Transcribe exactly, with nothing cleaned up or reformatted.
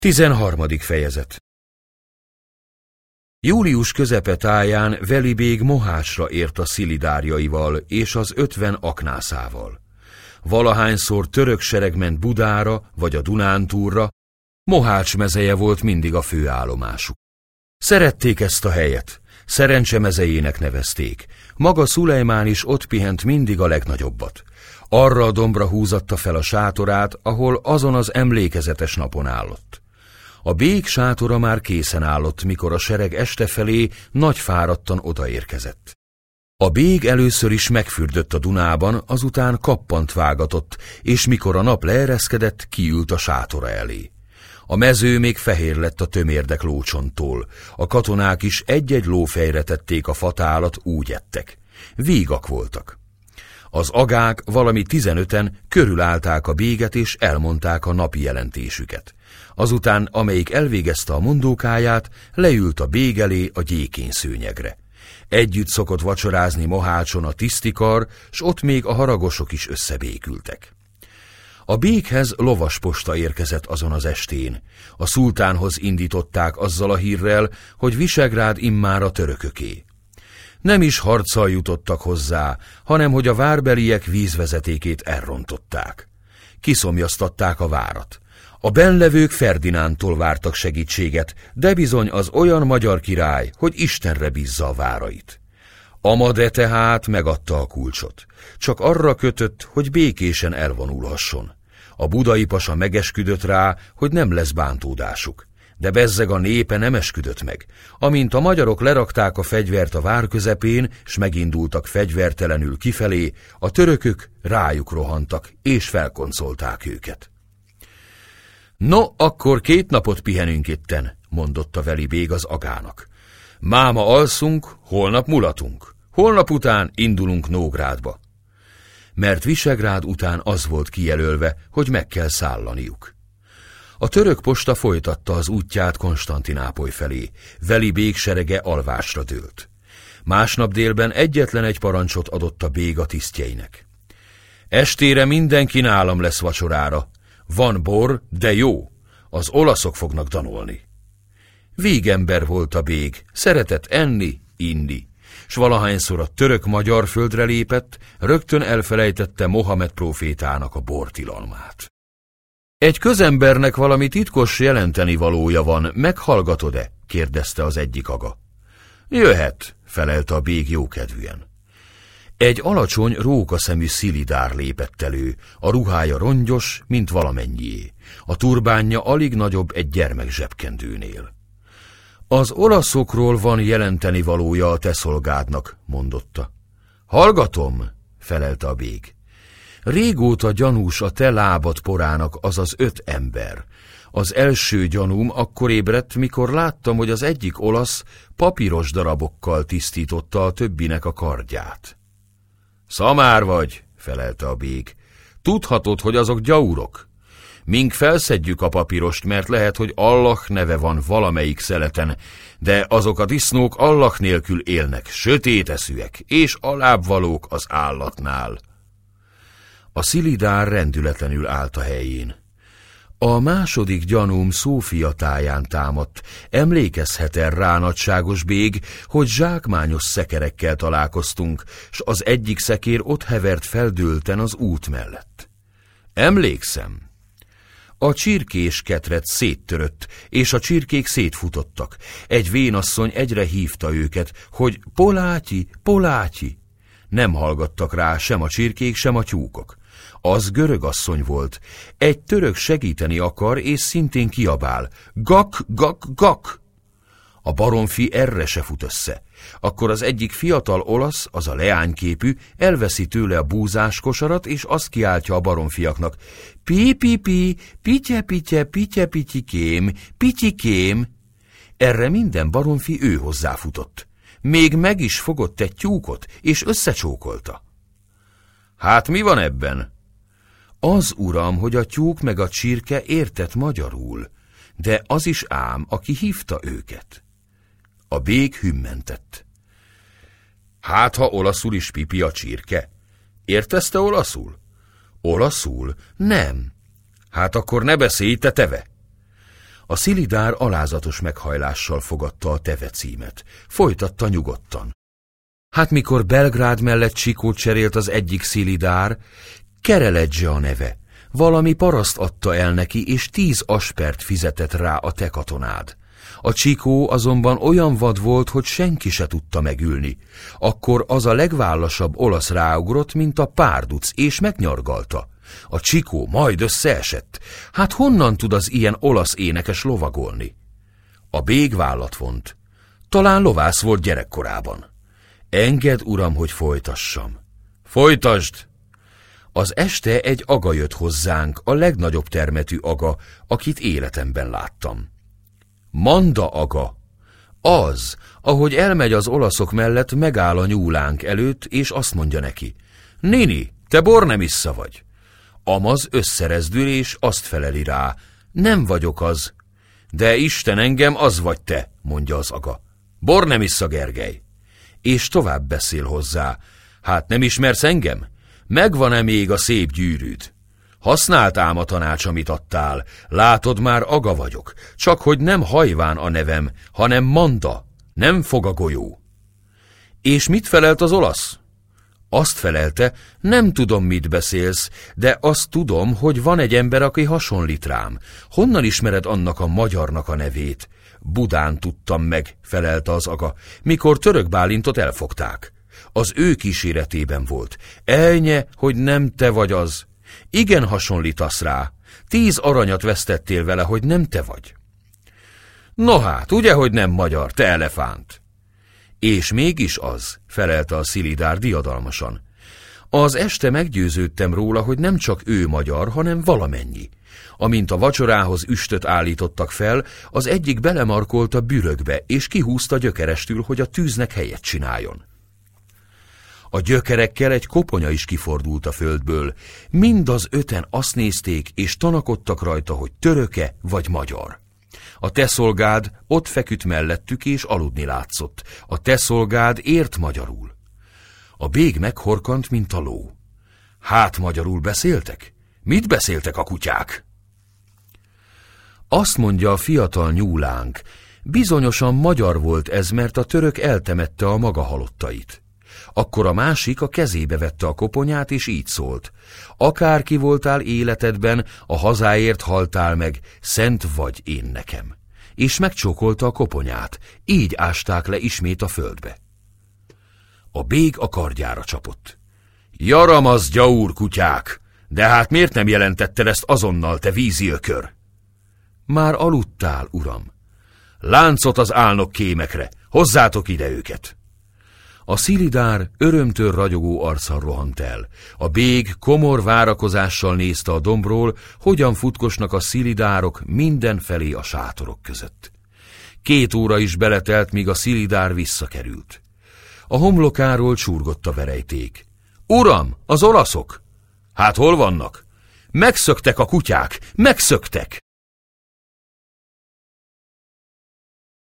Tizenharmadik fejezet. Július közepe táján Veli bég Mohácsra ért a szilidárjaival és az ötven aknászával. Valahányszor török sereg ment Budára vagy a Dunántúlra, Mohács mezeje volt mindig a főállomásuk. Szerették ezt a helyet, Szerencse mezejének nevezték. Maga Szulejmán is ott pihent mindig a legnagyobbat. Arra a dombra húzatta fel a sátorát, ahol azon az emlékezetes napon állott. A bég sátora már készen állott, mikor a sereg este felé nagy fáradtan odaérkezett. A bég először is megfürdött a Dunában, azután kappant vágatott, és mikor a nap leereszkedett, kiült a sátora elé. A mező még fehér lett a tömérdek lócsontól, a katonák is egy-egy lófejre tették a fatálat, úgy ettek. Vígak voltak. Az agák, valami tizenöten körülállták a béget és elmondták a napi jelentésüket. Azután, amelyik elvégezte a mondókáját, leült a bég elé a gyékény szőnyegre. Együtt szokott vacsorázni Mohácson a tisztikar, s ott még a haragosok is összebékültek. A béghez lovasposta érkezett azon az estén. A szultánhoz indították azzal a hírrel, hogy Visegrád immár a törököké. Nem is harccal jutottak hozzá, hanem hogy a várbeliek vízvezetékét elrontották. Kiszomjaztatták a várat. A bennlevők Ferdinándtól vártak segítséget, de bizony az olyan magyar király, hogy Istenre bízza a várait. Amade tehát megadta a kulcsot. Csak arra kötött, hogy békésen elvonulhasson. A budai pasa megesküdött rá, hogy nem lesz bántódásuk. De bezzeg a népe nem esküdött meg. Amint a magyarok lerakták a fegyvert a vár közepén, s megindultak fegyvertelenül kifelé, a törökök rájuk rohantak, és felkoncolták őket. No, akkor két napot pihenünk itten, mondotta Veli bég az agának. Máma alszunk, holnap mulatunk. Holnap után indulunk Nógrádba. Mert Visegrád után az volt kijelölve, hogy meg kell szállaniuk. A török posta folytatta az útját Konstantinápoly felé, Veli bég serege alvásra dőlt. Másnap délben egyetlen egy parancsot adott a bég a tisztjeinek. Estére mindenki nálam lesz vacsorára. Van bor, de jó. Az olaszok fognak danolni. Vígember volt a bég, szeretett enni, inni, s valahányszor a török-magyar földre lépett, rögtön elfelejtette Mohamed prófétának a bortilalmát. Egy közembernek valami titkos jelenteni valója van, meghallgatod-e? kérdezte az egyik aga. Jöhet, felelte a bég jókedvűen. Egy alacsony, rókaszemű szilidár lépett elő, a ruhája rongyos, mint valamennyié, a turbánja alig nagyobb egy gyermek zsebkendőnél. Az olaszokról van jelenteni valója a te szolgádnak, mondotta. Hallgatom, felelte a bég. Régóta gyanús a te lábad porának az az öt ember. Az első gyanúm akkor ébredt, mikor láttam, hogy az egyik olasz papíros darabokkal tisztította a többinek a kardját. Szamár vagy, felelte a bég. Tudhatod, hogy azok gyaurok? Mink felszedjük a papírost, mert lehet, hogy Allah neve van valamelyik szeleten, de azok a disznók Allah nélkül élnek, sötéteszűek, és alábbvalók az állatnál. A szilidár rendületlenül állt a helyén. A második gyanúm Szófia táján támadt. Emlékezhet-e rá, nagyságos bég, hogy zsákmányos szekerekkel találkoztunk, s az egyik szekér ott hevert feldőlten az út mellett. Emlékszem. A csirkés ketret széttörött, és a csirkék szétfutottak. Egy vénasszony egyre hívta őket, hogy Polátyi, Polátyi. Nem hallgattak rá sem a csirkék, sem a tyúkok. Az görög asszony volt. Egy török segíteni akar, és szintén kiabál. Gak, gak, gak! A baromfi erre se fut össze. Akkor az egyik fiatal olasz, az a leányképű, elveszi tőle a búzás kosarat, és azt kiáltja a baromfiaknak. Pi, pi, pi, pitye, pitye, pitye, pityikém, pityikém. Erre minden baromfi ő hozzáfutott. Még meg is fogott egy tyúkot, és összecsókolta. Hát mi van ebben? Az, uram, hogy a tyúk meg a csirke értett magyarul, de az is ám, aki hívta őket. A bég hümmentett. Hát, ha olaszul is pipi a csirke. Értezte olaszul? Olaszul? Nem. Hát akkor ne beszélj, te teve. A szilidár alázatos meghajlással fogadta a tevecímet. Folytatta nyugodtan. Hát mikor Belgrád mellett Csikót cserélt az egyik szilidár, Kereledzse a neve. Valami paraszt adta el neki, és tíz aspert fizetett rá a te katonád. A Csikó azonban olyan vad volt, hogy senki se tudta megülni. Akkor az a legvállasabb olasz ráugrott, mint a párduc, és megnyargalta. A Csikó majd összeesett. Hát honnan tud az ilyen olasz énekes lovagolni? A bég vállat vont. Talán lovász volt gyerekkorában. Engedd, uram, hogy folytassam. Folytasd! Az este egy aga jött hozzánk, a legnagyobb termetű aga, akit életemben láttam. Manda aga. Az, ahogy elmegy az olaszok mellett, megáll a nyúlánk előtt, és azt mondja neki: Nini, te Bornemissza vagy. Amaz összerezdül, és azt feleli rá: Nem vagyok az. De Isten, engem az vagy te, mondja az aga. Bornemissza Gergely. És tovább beszél hozzá: Hát nem ismersz engem? Megvan-e még a szép gyűrűd? Használt ám a tanács, amit adtál. Látod, már aga vagyok. Csak hogy nem Hajván a nevem, hanem Manda. Nem fog a golyó. És mit felelt az olasz? Azt felelte: Nem tudom, mit beszélsz, de azt tudom, hogy van egy ember, aki hasonlít rám. Honnan ismered annak a magyarnak a nevét? Budán tudtam meg, felelte az aga, mikor Török Bálintot elfogták. Az ő kíséretében volt. Elnye, hogy nem te vagy az. Igen hasonlítasz rá. Tíz aranyat vesztettél vele, hogy nem te vagy. No hát, ugye, hogy nem magyar, te elefánt? És mégis az, felelte a szilidár diadalmasan. Az este meggyőződtem róla, hogy nem csak ő magyar, hanem valamennyi. Amint a vacsorához üstöt állítottak fel, az egyik belemarkolt a bürökbe, és kihúzta gyökerestül, hogy a tűznek helyet csináljon. A gyökerekkel egy koponya is kifordult a földből. Mind az öten azt nézték, és tanakodtak rajta, hogy töröke vagy magyar. A te szolgád ott feküdt mellettük, és aludni látszott. A te szolgád ért magyarul. A bég meghorkant, mint a ló. Hát magyarul beszéltek? Mit beszéltek a kutyák? Azt mondja a fiatal nyúlánk: Bizonyosan magyar volt ez, mert a török eltemette a maga halottait. Akkor a másik a kezébe vette a koponyát, és így szólt: Akárki voltál életedben, a hazáért haltál meg, szent vagy én nekem. És megcsókolta a koponyát, így ásták le ismét a földbe. A bég a kardjára csapott. Jaramaz, gyaúr kutyák! De hát miért nem jelentetted ezt azonnal, te vízi ökör? Már aludtál, uram. Láncot az álnok kémekre, hozzátok ide őket! A szilidár örömtől ragyogó arccal rohant el. A bég komor várakozással nézte a dombról, hogyan futkosnak a szilidárok mindenfelé a sátorok között. Két óra is beletelt, míg a szilidár visszakerült. A homlokáról csurgott a verejték. Uram, az olaszok! Hát hol vannak? Megszöktek a kutyák, megszöktek!